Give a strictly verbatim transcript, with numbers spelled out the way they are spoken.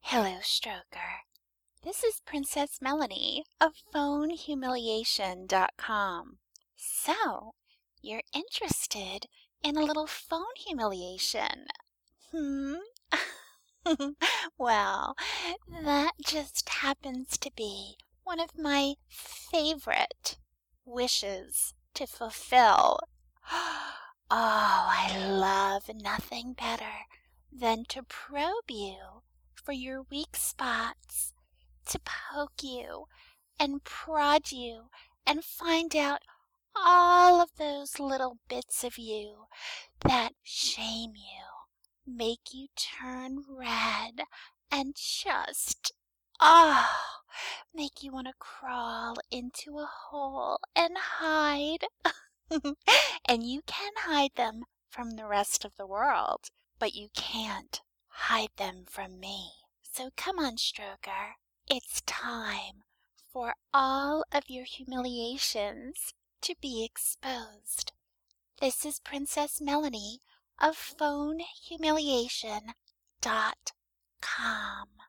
Hello, Stroker. This is Princess Melanie of phone humiliation dot com. So, you're interested in a little phone humiliation? Hmm? Well, that just happens to be one of my favorite wishes to fulfill. Oh, I love nothing better than to probe you for your weak spots, to poke you and prod you and find out all of those little bits of you that shame you, make you turn red, and just, oh, make you want to crawl into a hole and hide. And you can hide them from the rest of the world, but you can't hide them from me. So come on, Stroker. It's time for all of your humiliations to be exposed. This is Princess Melanie of phone humiliation dot com.